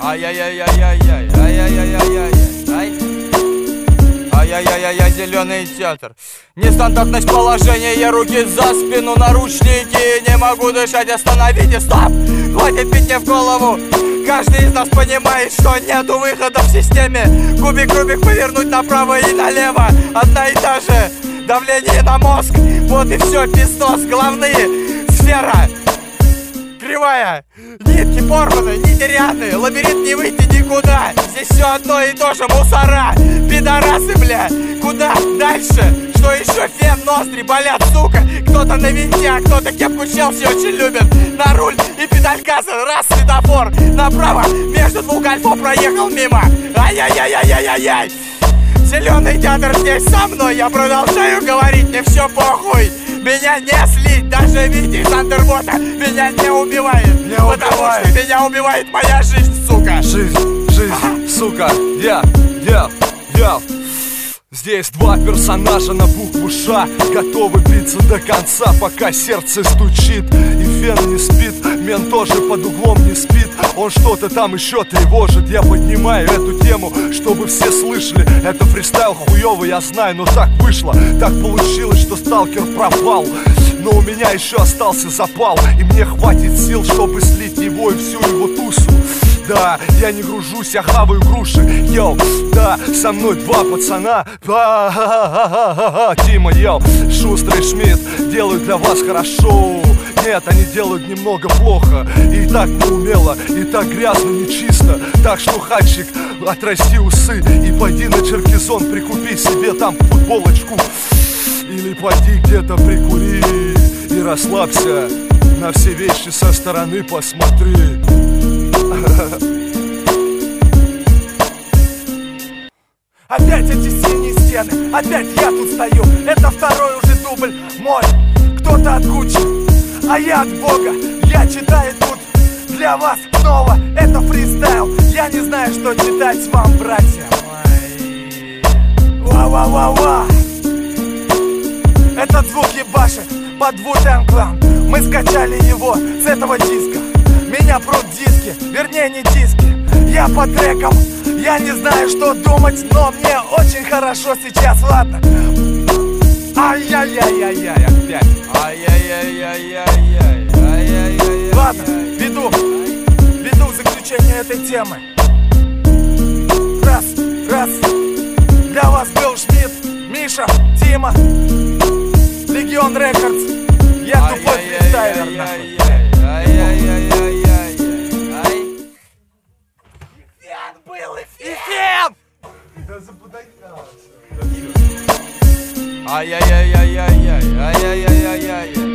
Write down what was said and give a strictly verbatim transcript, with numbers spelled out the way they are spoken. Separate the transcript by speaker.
Speaker 1: Ай-яй-яй-яй-яй, ай-яй-яй-яй-яй, ай. Ай-яй-яй-яй, зеленый театр. Нестандартность положения, руки за спину, наручники. Не могу дышать, остановите, стоп! Хватит бить мне в голову. Каждый из нас понимает, что нету выхода в системе. Кубик-кубик повернуть направо и налево. Одна и та же. Давление на мозг. Вот и все, пиздос, головные. Сфера кривая, нитки порваны, нетерянные, лабиринт не выйти никуда. Здесь все одно и то же, мусора, пидорасы, бля. Куда дальше? Что еще? Фен, ноздри болят, сука. Кто-то на винте, а кто-то кепку Челси очень любит. На руль и педаль газа, раз светофор направо, между двух альфов проехал мимо. Ай-яй-яй-яй-яй-яй. Зеленый театр здесь со мной, я продолжаю говорить, мне все похуй. Меня не слить, даже Витя из Андербота меня не убивает, не потому убивает. Что меня убивает моя жизнь, сука.
Speaker 2: Жизнь, жизнь, ага. Сука, я, я, я. Здесь два персонажа на букву Ш, готовы биться до конца, пока сердце стучит. И фен не спит, мент тоже под углом не спит. Он что-то там еще тревожит. Я поднимаю эту тему, чтобы все слышали. Это фристайл хуёвый, я знаю, но так вышло. Так получилось, что сталкер пропал. Но у меня еще остался запал, и мне хватит сил, чтобы слить его и всю его тусу. Да, я не гружусь, я хаваю груши. Йоу, да, со мной два пацана. Тима, йоу, Шустрый, Шмидт делают для вас хорошо. Нет, они делают немного плохо. И так неумело, и так грязно, нечисто. Так что, хачик, отрасти усы и пойди на Черкизон, прикупи себе там футболочку. Или пойди где-то прикури и расслабься. На все вещи со стороны посмотри.
Speaker 3: Опять эти синие стены, опять я тут стою. Это второй уже дубль мой. Кто-то от кучи, а я от Бога. Я читаю тут для вас снова. Это фристайл, я не знаю, что читать вам, братья мои. Ва-ва-ва-ва. Этот звук ебашит под Wu-Tang Clan. Мы скачали его с этого диска. Меня прут диски, вернее не диски. Я по трекам, я не знаю, что думать, но мне очень хорошо сейчас, ладно. Ай-яй-яй-яй-яй, опять.
Speaker 1: Ай-яй-яй-яй-яй-яй. Ай-яй-яй-яй.
Speaker 3: Ладно, веду, веду к заключению этой темы. Раз, раз. Для вас был Шмидт, Миша, Тима, Легион Рекордс. Я тупой фристайлер, нахуй.
Speaker 1: Ай-яй-яй-яй-яй-яй.
Speaker 3: Был и фен!
Speaker 1: Ай-яй-яй-яй-яй-яй, ай-яй-яй-яй-яй.